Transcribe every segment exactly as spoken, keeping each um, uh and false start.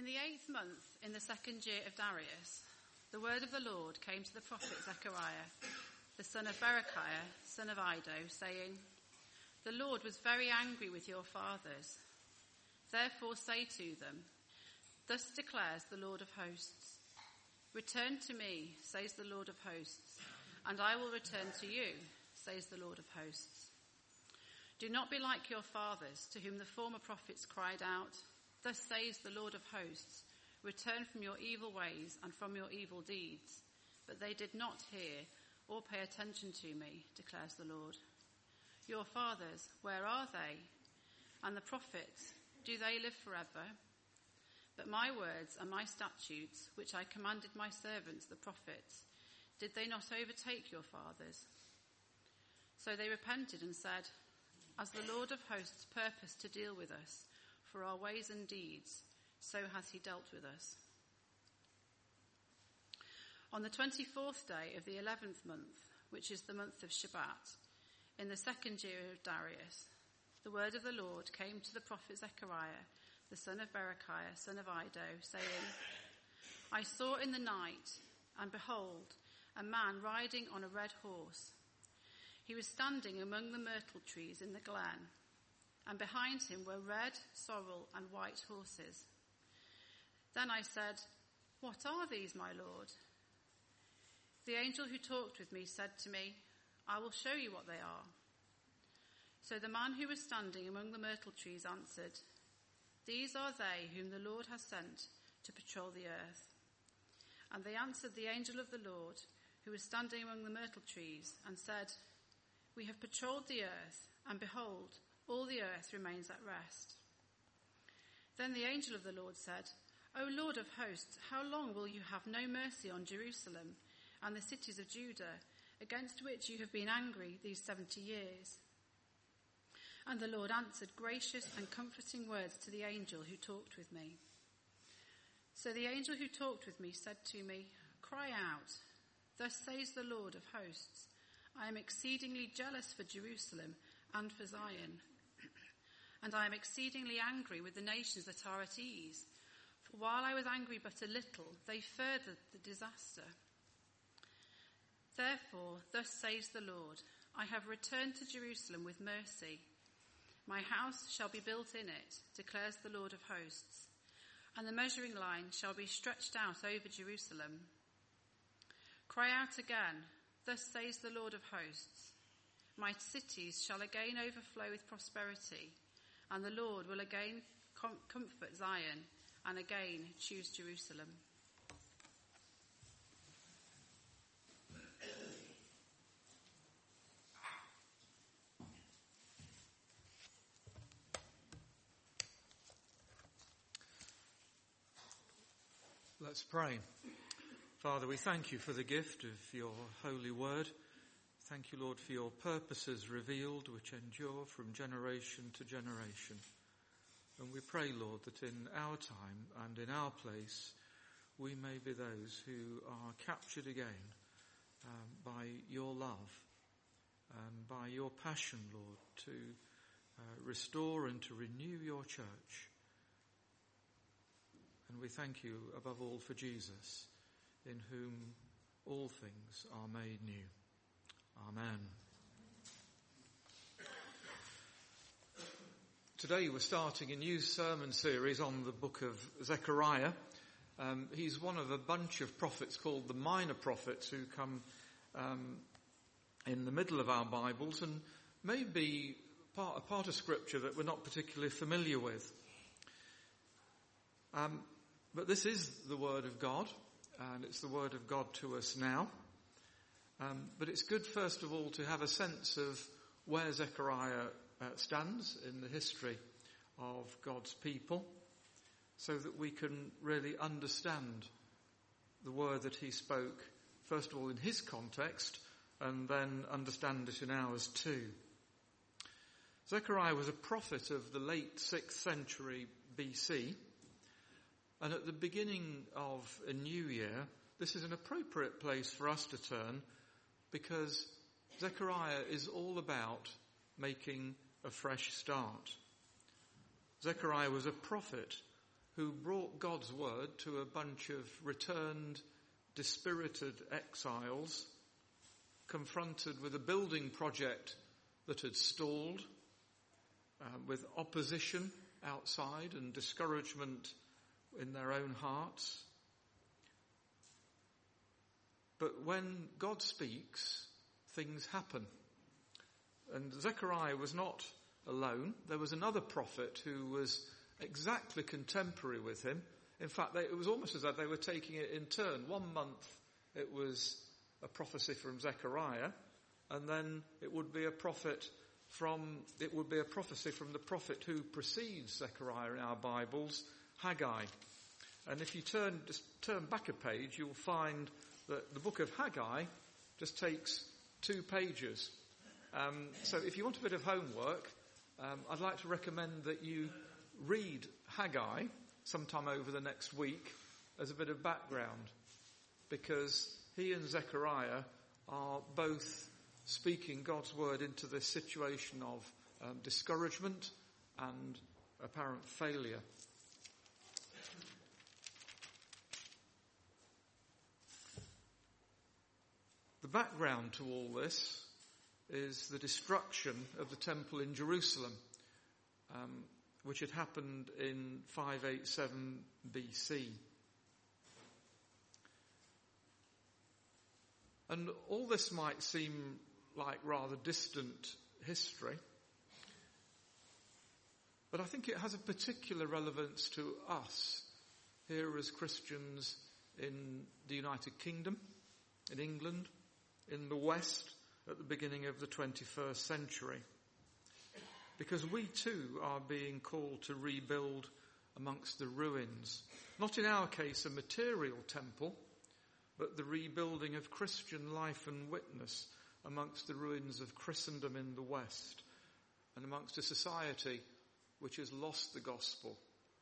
In the eighth month, in the second year of Darius, the word of the Lord came to the prophet Zechariah, the son of Berechiah, son of Iddo, saying, "The Lord was very angry with your fathers. Therefore say to them, thus declares the Lord of hosts, return to me, says the Lord of hosts, and I will return to you, says the Lord of hosts. Do not be like your fathers, to whom the former prophets cried out, thus says the Lord of hosts, return from your evil ways and from your evil deeds. But they did not hear or pay attention to me, declares the Lord. Your fathers, where are they? And the prophets, do they live forever? But my words and my statutes, which I commanded my servants, the prophets, did they not overtake your fathers? So they repented and said, as the Lord of hosts purposed to deal with us for our ways and deeds, so has he dealt with us. On the twenty-fourth day of the eleventh month, which is the month of Shebat, in the second year of Darius, the word of the Lord came to the prophet Zechariah, the son of Berechiah, son of Iddo, saying, I saw in the night, and behold, a man riding on a red horse. He was standing among the myrtle trees in the glen, and behind him were red, sorrel, and white horses. Then I said, what are these, my Lord? The angel who talked with me said to me, I will show you what they are. So the man who was standing among the myrtle trees answered, these are they whom the Lord has sent to patrol the earth. And they answered the angel of the Lord, who was standing among the myrtle trees, and said, we have patrolled the earth, and behold, all the earth remains at rest. Then the angel of the Lord said, O Lord of hosts, how long will you have no mercy on Jerusalem and the cities of Judah, against which you have been angry these seventy years? And the Lord answered gracious and comforting words to the angel who talked with me. So the angel who talked with me said to me, cry out, thus says the Lord of hosts, I am exceedingly jealous for Jerusalem and for Zion, and I am exceedingly angry with the nations that are at ease. For while I was angry but a little, they furthered the disaster. Therefore, thus says the Lord, I have returned to Jerusalem with mercy. My house shall be built in it, declares the Lord of hosts, and the measuring line shall be stretched out over Jerusalem. Cry out again, thus says the Lord of hosts, my cities shall again overflow with prosperity, and the Lord will again com- comfort Zion, and again choose Jerusalem. Let's pray. Father, we thank you for the gift of your holy word. Thank you, Lord, for your purposes revealed which endure from generation to generation. And we pray, Lord, that in our time and in our place we may be those who are captured again um, by your love and by your passion, Lord, to uh, restore and to renew your church. And we thank you above all for Jesus, in whom all things are made new. Amen. Today we're starting a new sermon series on the book of Zechariah. Um, he's one of a bunch of prophets called the minor prophets who come um, in the middle of our Bibles and may be part, a part of Scripture that we're not particularly familiar with. Um, but this is the Word of God, and it's the Word of God to us now. Um, but it's good, first of all, to have a sense of where Zechariah uh, stands in the history of God's people, so that we can really understand the word that he spoke, first of all in his context, and then understand it in ours too. Zechariah was a prophet of the late sixth century B C, and at the beginning of a new year, this is an appropriate place for us to turn, because Zechariah is all about making a fresh start. Zechariah was a prophet who brought God's word to a bunch of returned, dispirited exiles, confronted with a building project that had stalled, uh, with opposition outside and discouragement in their own hearts. But when God speaks, things happen. And Zechariah was not alone. There was another prophet who was exactly contemporary with him. In fact, they, it was almost as though they were taking it in turn. One month it was a prophecy from Zechariah, and then it would be a prophet from, it would be a prophecy from the prophet who precedes Zechariah in our Bibles, Haggai. And if you turn, just turn back a page, you'll find that the book of Haggai just takes two pages. Um, so if you want a bit of homework, um, I'd like to recommend that you read Haggai sometime over the next week as a bit of background, because he and Zechariah are both speaking God's word into this situation of um, discouragement and apparent failure. The background to all this is the destruction of the temple in Jerusalem, um, which had happened in five eighty-seven B C. And all this might seem like rather distant history, but I think it has a particular relevance to us here as Christians in the United Kingdom, in England, in the West at the beginning of the twenty-first century. Because we too are being called to rebuild amongst the ruins. Not in our case a material temple, but the rebuilding of Christian life and witness amongst the ruins of Christendom in the West, and amongst a society which has lost the gospel.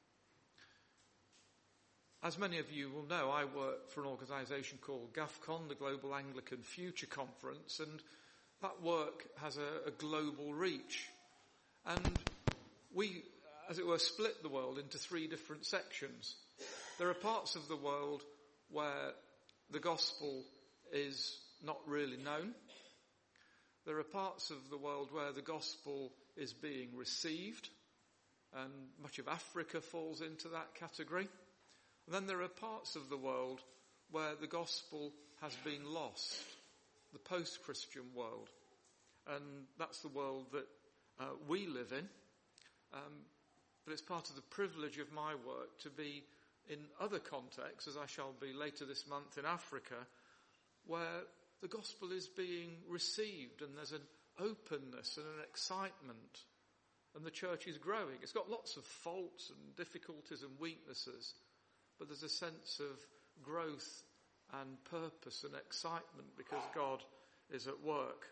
As many of you will know, I work for an organisation called GAFCON, the Global Anglican Future Conference, and that work has a, a global reach. And we, as it were, split the world into three different sections. There are parts of the world where the gospel is not really known. There are parts of the world where the gospel is being received, and much of Africa falls into that category. And then there are parts of the world where the gospel has been lost, the post-Christian world. And that's the world that uh, we live in. Um, but it's part of the privilege of my work to be in other contexts, as I shall be later this month in Africa, where the gospel is being received and there's an openness and an excitement, and the church is growing. It's got lots of faults and difficulties and weaknesses, but there's a sense of growth and purpose and excitement because God is at work.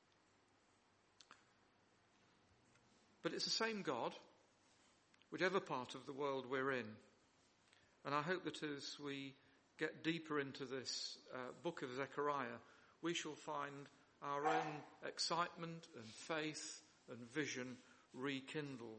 But it's the same God, whichever part of the world we're in. And I hope that as we get deeper into this uh, book of Zechariah, we shall find our own excitement and faith and vision rekindled.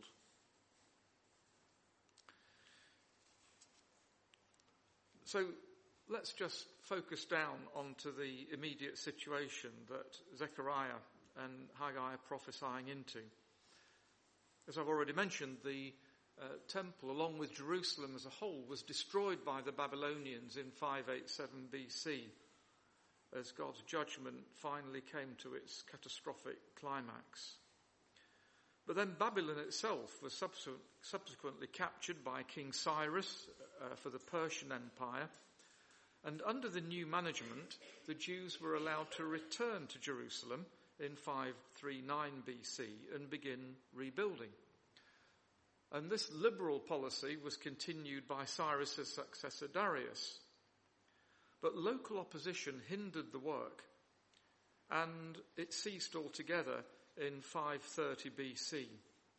So let's just focus down onto the immediate situation that Zechariah and Haggai are prophesying into. As I've already mentioned, the uh, temple, along with Jerusalem as a whole, was destroyed by the Babylonians in five eighty-seven B C, as God's judgment finally came to its catastrophic climax. But then Babylon itself was subsequent, subsequently captured by King Cyrus uh, for the Persian Empire, and under the new management, the Jews were allowed to return to Jerusalem in five thirty-nine B C and begin rebuilding. And this liberal policy was continued by Cyrus's successor Darius. But local opposition hindered the work, and it ceased altogether in five thirty B C.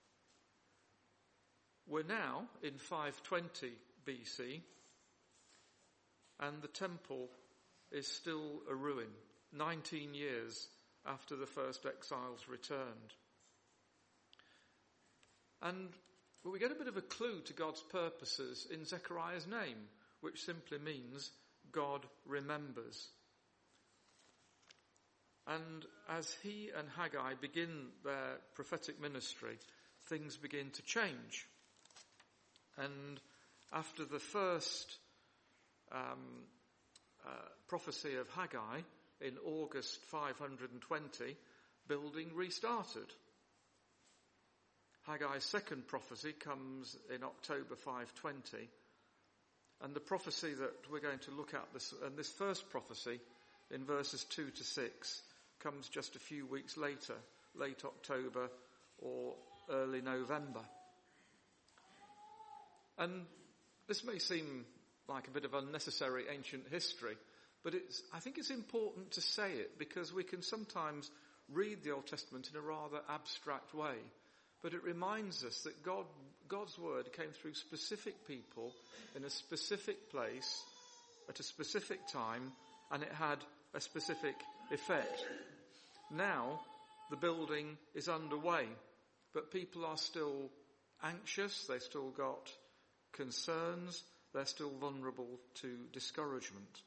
We're now in five twenty B C, and the temple is still a ruin, nineteen years after the first exiles returned. And But we get a bit of a clue to God's purposes in Zechariah's name, which simply means God remembers. And as he and Haggai begin their prophetic ministry, things begin to change. And after the first um, uh, prophecy of Haggai in August five hundred twenty, building restarted. Haggai's second prophecy comes in October five twenty, and the prophecy that we're going to look at, this, and this first prophecy in verses two to six, comes just a few weeks later, late October or early November. And this may seem like a bit of unnecessary ancient history, but it's, I think it's important to say it because we can sometimes read the Old Testament in a rather abstract way. But it reminds us that God, God's word came through specific people in a specific place at a specific time, and it had a specific effect. Now the building is underway, but people are still anxious, they've still got concerns, they're still vulnerable to discouragement.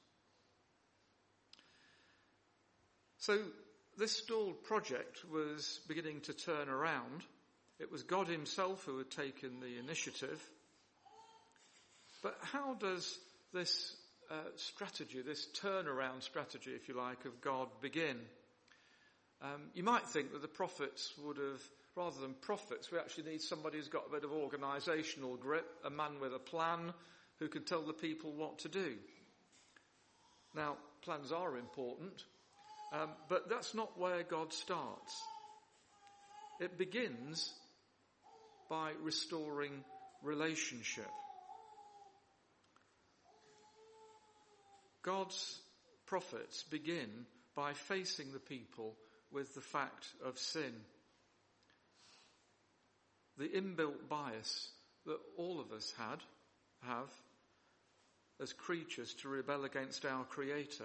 So this stalled project was beginning to turn around. It was God himself who had taken the initiative. But how does this uh, strategy, this turnaround strategy, if you like, of God begin? Um, you might think that the prophets would have, rather than prophets, we actually need somebody who's got a bit of organisational grip, a man with a plan who can tell the people what to do. Now, plans are important, um, but that's not where God starts. It begins by restoring relationship. God's prophets begin by facing the people with the fact of sin. The inbuilt bias that all of us had, have, as creatures to rebel against our Creator.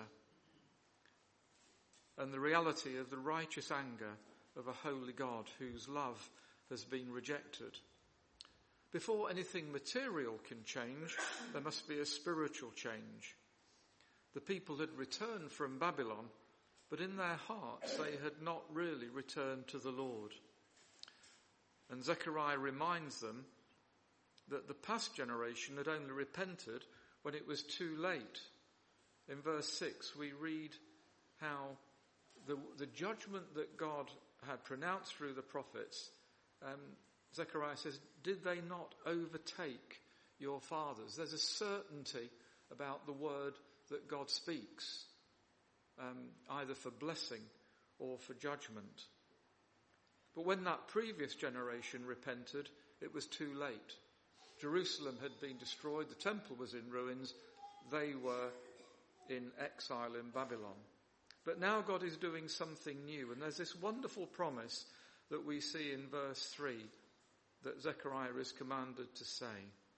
And the reality of the righteous anger of a holy God whose love has been rejected. Before anything material can change, there must be a spiritual change. The people had returned from Babylon, but in their hearts they had not really returned to the Lord. And Zechariah reminds them that the past generation had only repented when it was too late. In verse six we read how the, the judgment that God had pronounced through the prophets, um, Zechariah says, did they not overtake your fathers? There's a certainty about the word that God speaks, um, either for blessing or for judgment. But when that previous generation repented, it was too late. Jerusalem had been destroyed, the temple was in ruins, they were in exile in Babylon. But now God is doing something new, and there's this wonderful promise that we see in verse three that Zechariah is commanded to say.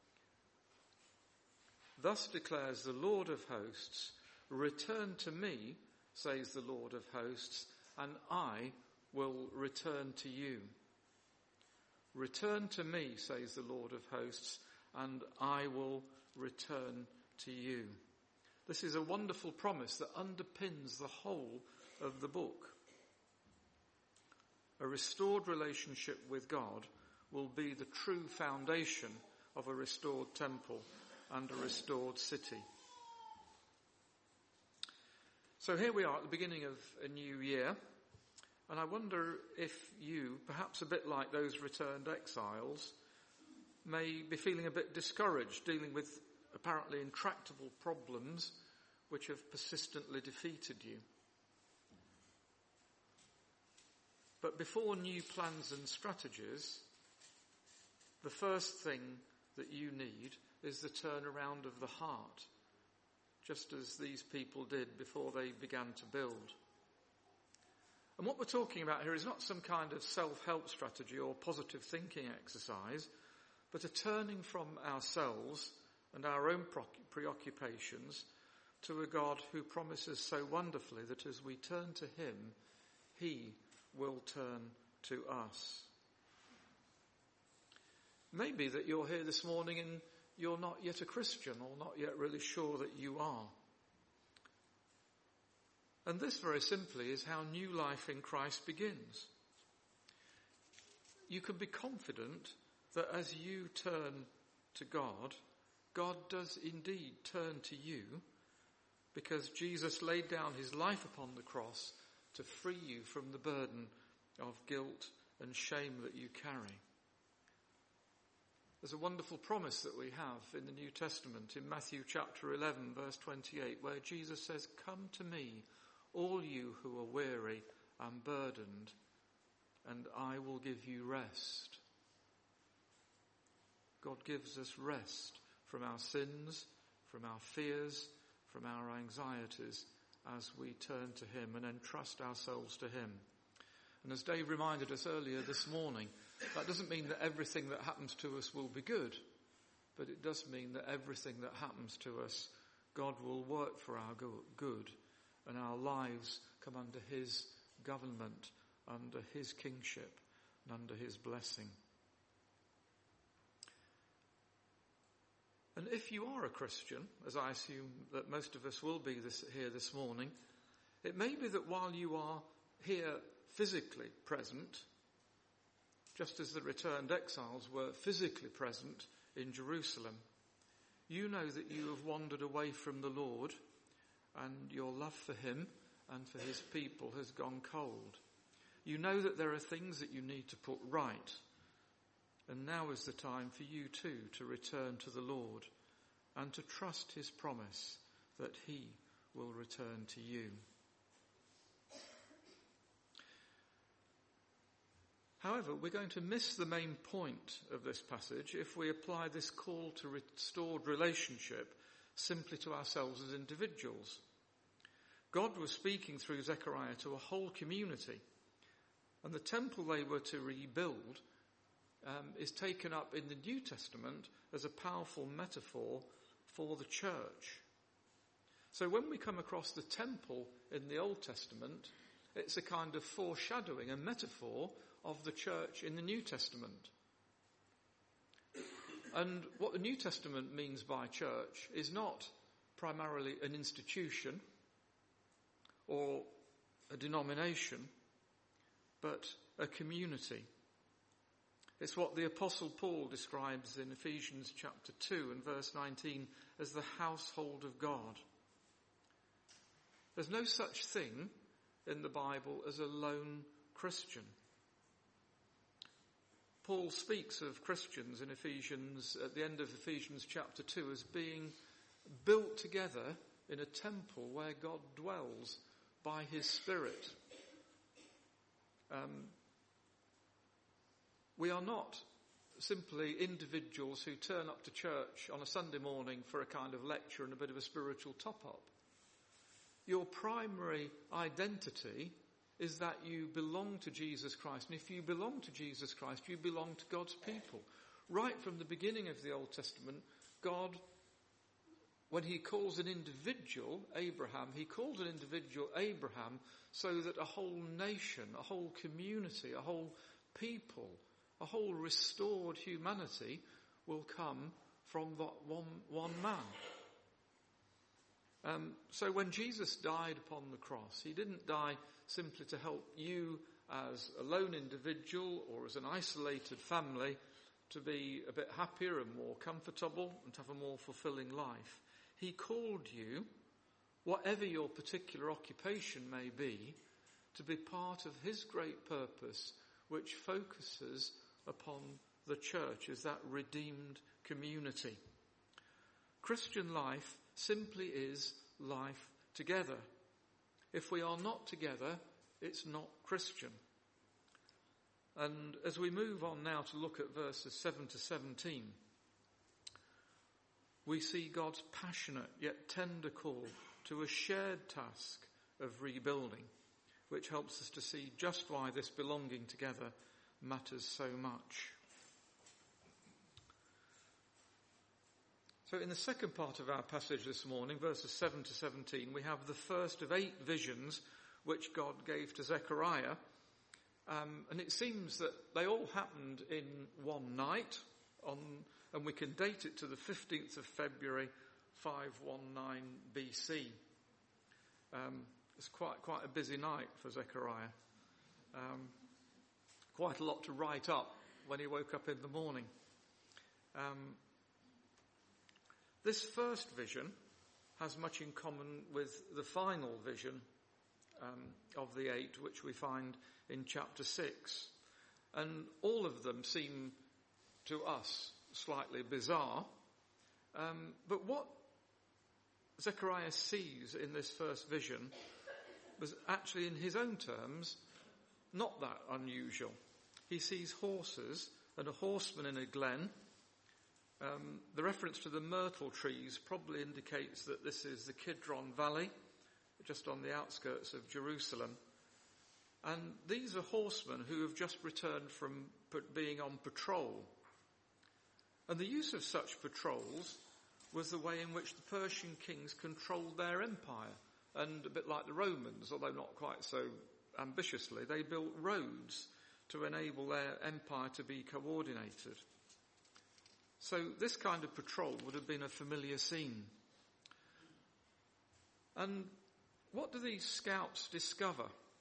Thus declares the Lord of hosts, return to me, says the Lord of hosts, and I will return to you. Return to me, says the Lord of hosts, and I will return to you. This is a wonderful promise that underpins the whole of the book. A restored relationship with God will be the true foundation of a restored temple and a restored city. So here we are at the beginning of a new year, and I wonder if you, perhaps a bit like those returned exiles, may be feeling a bit discouraged, dealing with apparently intractable problems which have persistently defeated you. But before new plans and strategies, the first thing that you need is the turnaround of the heart, just as these people did before they began to build. And what we're talking about here is not some kind of self-help strategy or positive thinking exercise, but a turning from ourselves and our own preoccupations to a God who promises so wonderfully that as we turn to him, he will turn to us. Maybe that you're here this morning and you're not yet a Christian, or not yet really sure that you are. And this, very simply, is how new life in Christ begins. You can be confident that as you turn to God, God does indeed turn to you, because Jesus laid down his life upon the cross to free you from the burden of guilt and shame that you carry. There's a wonderful promise that we have in the New Testament in Matthew chapter eleven, verse twenty-eight, where Jesus says, "Come to me, all you who are weary and burdened, and I will give you rest." God gives us rest from our sins, from our fears, from our anxieties, as we turn to him and entrust ourselves to him. And as Dave reminded us earlier this morning, that doesn't mean that everything that happens to us will be good, but it does mean that everything that happens to us, God will work for our good, and our lives come under his government, under his kingship, and under his blessing. And if you are a Christian, as I assume that most of us will be this, here this morning, it may be that while you are here physically present, just as the returned exiles were physically present in Jerusalem, you know that you have wandered away from the Lord, and your love for him and for his people has gone cold. You know that there are things that you need to put right, and now is the time for you too to return to the Lord and to trust his promise that he will return to you. However, we're going to miss the main point of this passage if we apply this call to restored relationship simply to ourselves as individuals. God was speaking through Zechariah to a whole community, and the temple they were to rebuild um, is taken up in the New Testament as a powerful metaphor for the church. So when we come across the temple in the Old Testament, it's a kind of foreshadowing, a metaphor of the church in the New Testament. And what the New Testament means by church is not primarily an institution or a denomination, but a community. It's what the Apostle Paul describes in Ephesians chapter two and verse nineteen as the household of God. There's no such thing in the Bible as a lone Christian. Paul speaks of Christians in Ephesians, at the end of Ephesians chapter two, as being built together in a temple where God dwells by his Spirit. Um, we are not simply individuals who turn up to church on a Sunday morning for a kind of lecture and a bit of a spiritual top-up. Your primary identity is that you belong to Jesus Christ. And if you belong to Jesus Christ, you belong to God's people. Right from the beginning of the Old Testament, God, when he calls an individual Abraham, he calls an individual Abraham so that a whole nation, a whole community, a whole people, a whole restored humanity will come from that one, one man. Um, so when Jesus died upon the cross, he didn't die simply to help you as a lone individual or as an isolated family to be a bit happier and more comfortable and to have a more fulfilling life. He called you, whatever your particular occupation may be, to be part of his great purpose, which focuses upon the church as that redeemed community. Christian life simply is life together. If we are not together, it's not Christian. And as we move on now to look at verses seven to seventeen, we see God's passionate yet tender call to a shared task of rebuilding, which helps us to see just why this belonging together matters so much. So in the second part of our passage this morning, verses seven to seventeen, we have the first of eight visions which God gave to Zechariah. Um, and it seems that they all happened in one night on, and we can date it to the fifteenth of February, five nineteen B C. Um, it's quite quite a busy night for Zechariah. Um, quite a lot to write up when he woke up in the morning. Um, this first vision has much in common with the final vision um, of the eight, which we find in chapter six. And all of them seem to us slightly bizarre. Um, but what Zechariah sees in this first vision was actually, in his own terms, not that unusual. He sees horses and a horseman in a glen. Um, the reference to the myrtle trees probably indicates that this is the Kidron Valley, just on the outskirts of Jerusalem. And these are horsemen who have just returned from being on patrol. And the use of such patrols was the way in which the Persian kings controlled their empire. And a bit like the Romans, although not quite so ambitiously, they built roads to enable their empire to be coordinated. So this kind of patrol would have been a familiar scene. And what do these scouts discover?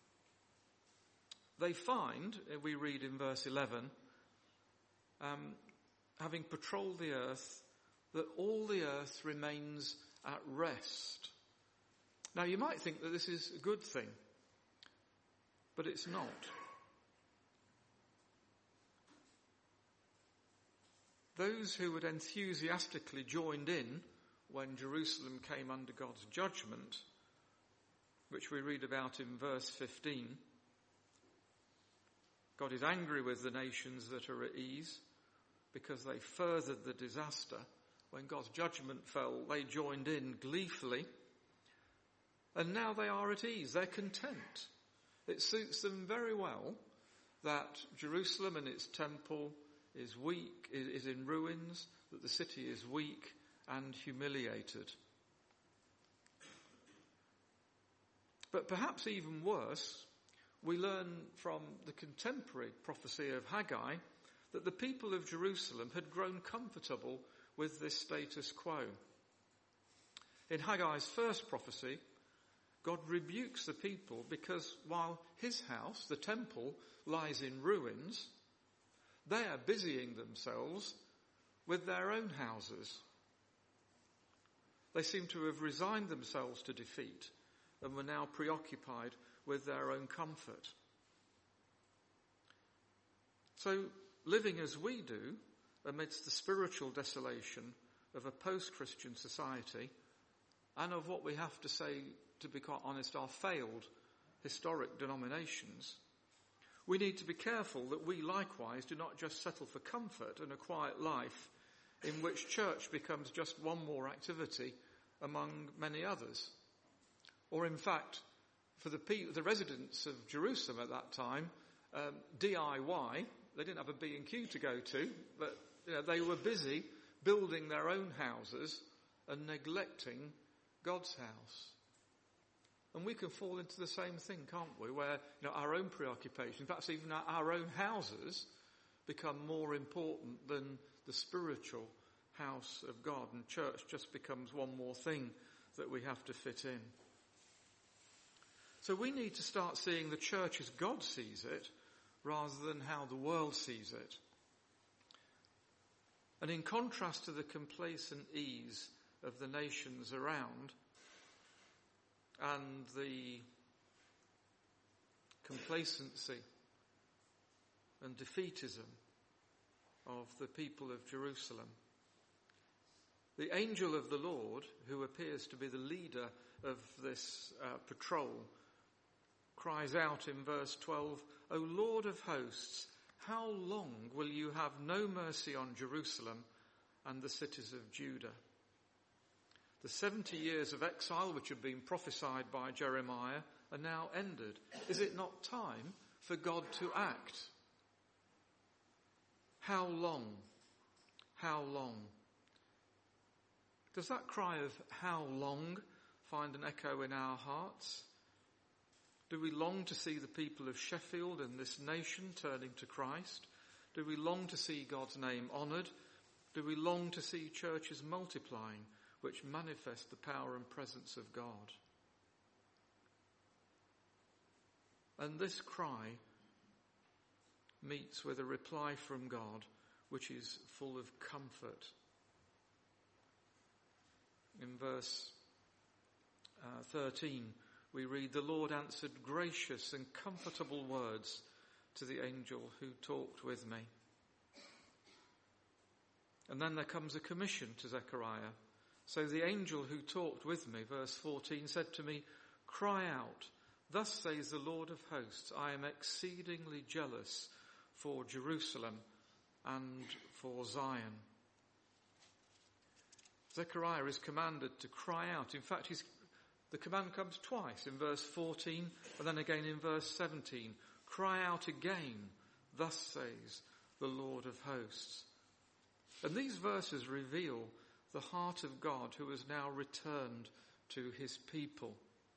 They find, we read in verse eleven, um, having patrolled the earth, that all the earth remains at rest. Now you might think that this is a good thing, but it's not. Those who had enthusiastically joined in when Jerusalem came under God's judgment, which we read about in verse fifteen, God is angry with the nations that are at ease because they furthered the disaster. When God's judgment fell, they joined in gleefully. And now they are at ease. They're content. It suits them very well that Jerusalem and its temple is weak, is in ruins, that the city is weak and humiliated. But perhaps even worse, we learn from the contemporary prophecy of Haggai that the people of Jerusalem had grown comfortable with this status quo. In Haggai's first prophecy, God rebukes the people because while his house, the temple, lies in ruins, they are busying themselves with their own houses. They seem to have resigned themselves to defeat and were now preoccupied with their own comfort. So, living as we do, amidst the spiritual desolation of a post-Christian society, and of what we have to say, to be quite honest, are failed historic denominations, we need to be careful that we likewise do not just settle for comfort and a quiet life in which church becomes just one more activity among many others. Or in fact, for the, pe- the residents of Jerusalem at that time, um, D I Y, they didn't have a B and Q to go to, but you know, they were busy building their own houses and neglecting God's house. And we can fall into the same thing, can't we? Where you know, our own preoccupation, perhaps even our, our own houses, become more important than the spiritual house of God, and church just becomes one more thing that we have to fit in. So we need to start seeing the church as God sees it, rather than how the world sees it. And in contrast to the complacent ease of the nations around, and the complacency and defeatism of the people of Jerusalem, the angel of the Lord, who appears to be the leader of this uh, patrol, cries out in verse twelve, "O Lord of hosts, how long will you have no mercy on Jerusalem and the cities of Judah?" The seventy years of exile which have been prophesied by Jeremiah are now ended. Is it not time for God to act? How long? How long? Does that cry of how long find an echo in our hearts? Do we long to see the people of Sheffield and this nation turning to Christ? Do we long to see God's name honoured Do we long to see churches multiplying which manifest the power and presence of God? And this cry meets with a reply from God which is full of comfort. In verse uh, thirteen, we read, "The Lord answered gracious and comfortable words to the angel who talked with me." And then there comes a commission to Zechariah. "So the angel who talked with me," verse fourteen, "said to me, 'Cry out, thus says the Lord of hosts, I am exceedingly jealous for Jerusalem and for Zion.'" Zechariah is commanded to cry out. In fact, he's, the command comes twice, in verse fourteen and then again in verse seventeen. "Cry out again, thus says the Lord of hosts." And these verses reveal the heart of God who has now returned to his people.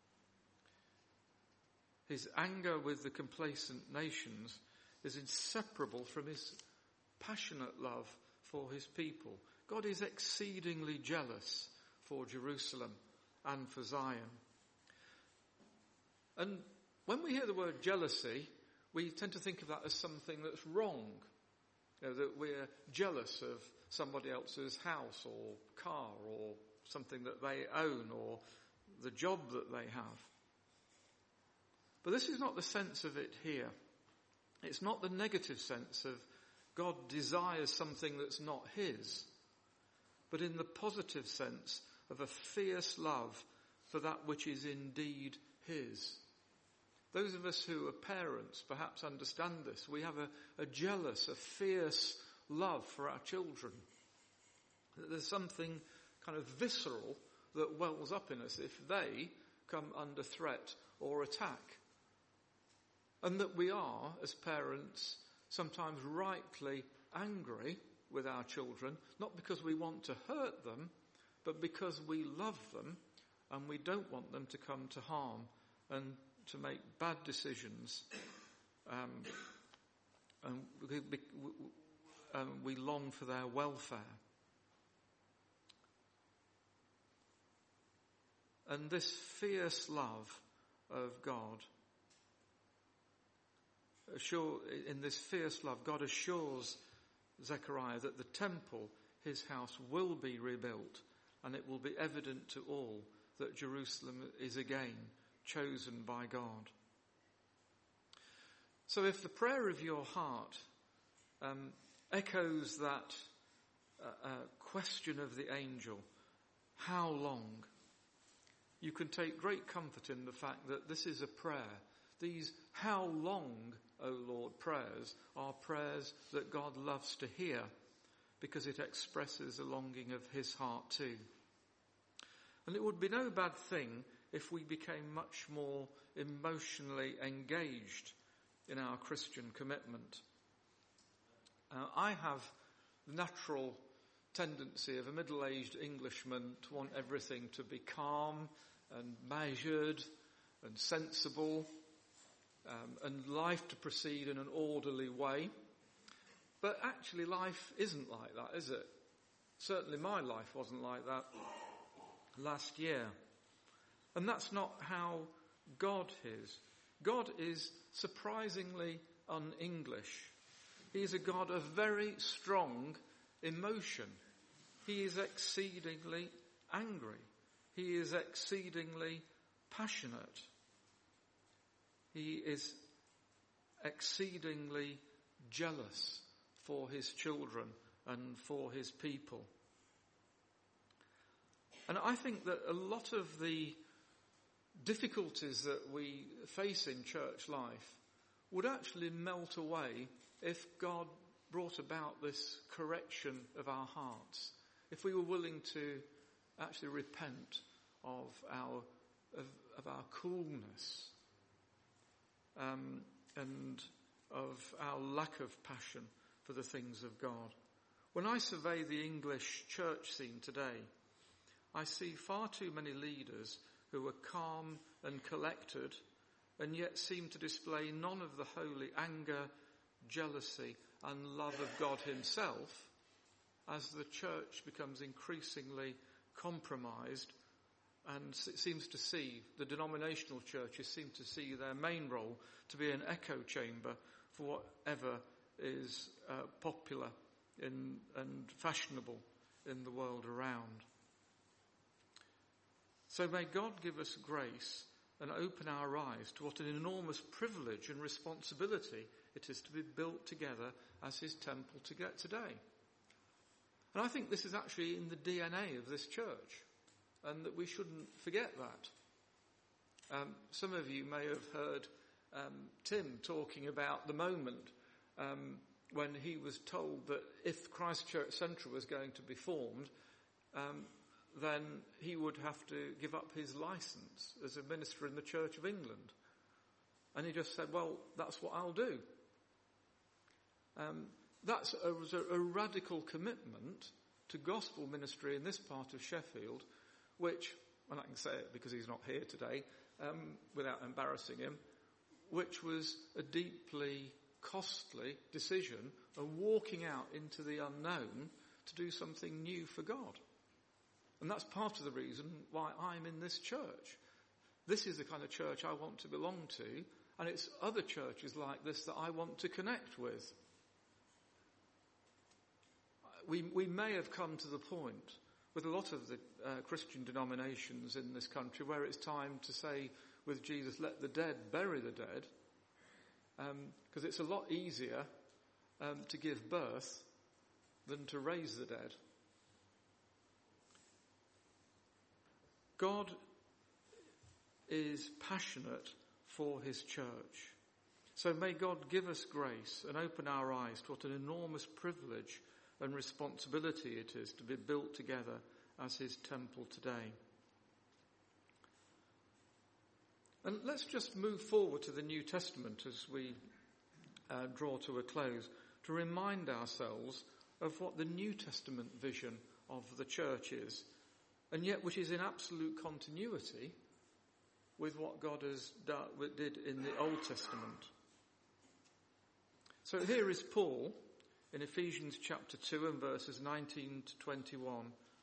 His anger with the complacent nations is inseparable from his passionate love for his people. God is exceedingly jealous for Jerusalem and for Zion. And when we hear the word jealousy, we tend to think of that as something that's wrong. You know, that we're jealous of somebody else's house or car or something that they own or the job that they have. But this is not the sense of it here. It's not the negative sense of God desires something that's not his, but in the positive sense of a fierce love for that which is indeed his. Those of us who are parents perhaps understand this. We have a, a jealous, a fierce love for our children. There's something kind of visceral that wells up in us if they come under threat or attack. And that we are, as parents, sometimes rightly angry with our children, not because we want to hurt them, but because we love them and we don't want them to come to harm and to make bad decisions. Um, and we, we, um, we long for their welfare. And this fierce love of God, assure, in this fierce love, God assures Zechariah that the temple, his house, will be rebuilt, and it will be evident to all that Jerusalem is again chosen by God. So if the prayer of your heart um, echoes that uh, uh, question of the angel, how long? You can take great comfort in the fact that this is a prayer. These "how long, O Lord" prayers are prayers that God loves to hear because it expresses a longing of his heart too. And it would be no bad thing if we became much more emotionally engaged in our Christian commitment. Uh, I have the natural tendency of a middle-aged Englishman to want everything to be calm and measured and sensible, um, and life to proceed in an orderly way. But actually life isn't like that, is it? Certainly my life wasn't like that last year. And that's not how God is. God is surprisingly un-English. He is a God of very strong emotion. He is exceedingly angry. He is exceedingly passionate. He is exceedingly jealous for his children and for his people. And I think that a lot of the difficulties that we face in church life would actually melt away if God brought about this correction of our hearts, if we were willing to actually repent of our of, of our coolness um, and of our lack of passion for the things of God. When I survey the English church scene today, I see far too many leaders who are calm and collected and yet seem to display none of the holy anger, jealousy and love of God himself, as the church becomes increasingly compromised and seems to see, the denominational churches seem to see their main role to be an echo chamber for whatever is uh, popular in, and fashionable in the world around. So may God give us grace and open our eyes to what an enormous privilege and responsibility it is to be built together as his temple to get today. And I think this is actually in the D N A of this church, and that we shouldn't forget that. Um, some of you may have heard um, Tim talking about the moment um, when he was told that if Christchurch Central was going to be formed, um, then he would have to give up his licence as a minister in the Church of England. And he just said, well, that's what I'll do. Um, that's a, was a, a radical commitment to gospel ministry in this part of Sheffield, which, and I can say it because he's not here today, um, without embarrassing him, which was a deeply costly decision of walking out into the unknown to do something new for God. And that's part of the reason why I'm in this church. This is the kind of church I want to belong to, and it's other churches like this that I want to connect with. We, we may have come to the point with a lot of the uh, Christian denominations in this country where it's time to say with Jesus, let the dead bury the dead, because um, it's a lot easier um, to give birth than to raise the dead. God is passionate for his church. So may God give us grace and open our eyes to what an enormous privilege and responsibility it is to be built together as his temple today. And let's just move forward to the New Testament as we uh, draw to a close, to remind ourselves of what the New Testament vision of the church is, and yet which is in absolute continuity with what God has done, did in the Old Testament. So here is Paul in Ephesians chapter two and verses nineteen to twenty-one,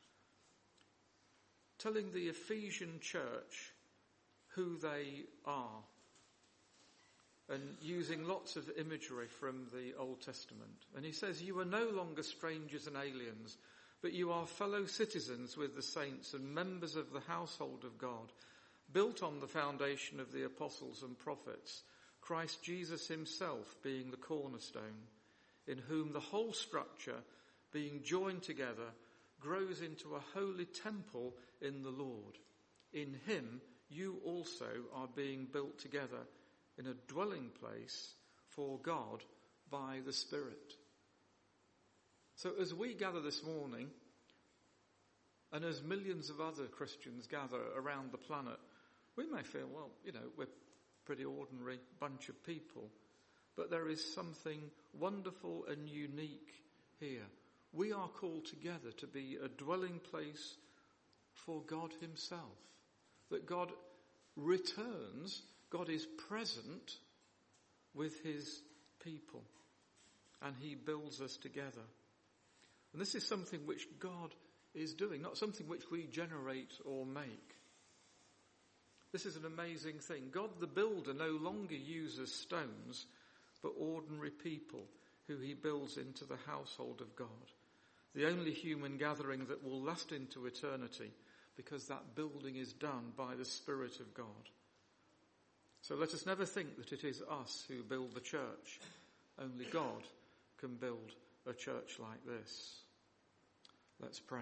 telling the Ephesian church who they are, and using lots of imagery from the Old Testament. And he says, you are no longer strangers and aliens, but you are fellow citizens with the saints and members of the household of God, built on the foundation of the apostles and prophets, Christ Jesus himself being the cornerstone, in whom the whole structure, being joined together, grows into a holy temple in the Lord. In him you also are being built together in a dwelling place for God by the Spirit. So as we gather this morning, and as millions of other Christians gather around the planet, we may feel, well, you know, we're a pretty ordinary bunch of people. But there is something wonderful and unique here. We are called together to be a dwelling place for God himself. That God returns, God is present with his people. And he builds us together. And this is something which God is doing, not something which we generate or make. This is an amazing thing. God the builder no longer uses stones, but ordinary people who he builds into the household of God. The only human gathering that will last into eternity, because that building is done by the Spirit of God. So let us never think that it is us who build the church. Only God can build a church like this. Let's pray.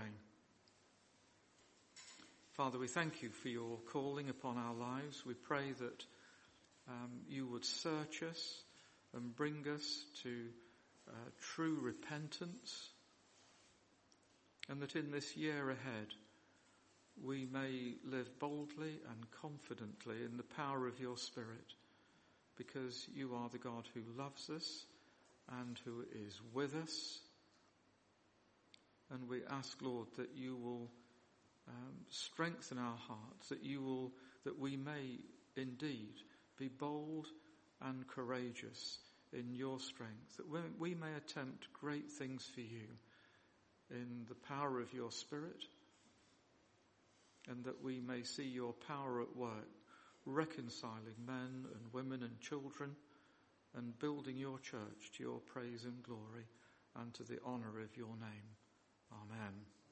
Father, we thank you for your calling upon our lives. We pray that um, you would search us and bring us to uh, true repentance, and that in this year ahead we may live boldly and confidently in the power of your Spirit, because you are the God who loves us and who is with us. And we ask, Lord, that you will um, strengthen our hearts, that you will, that we may indeed be bold and courageous in your strength, that we may attempt great things for you in the power of your Spirit, and that we may see your power at work, reconciling men and women and children, and building your church to your praise and glory and to the honour of your name. Amen.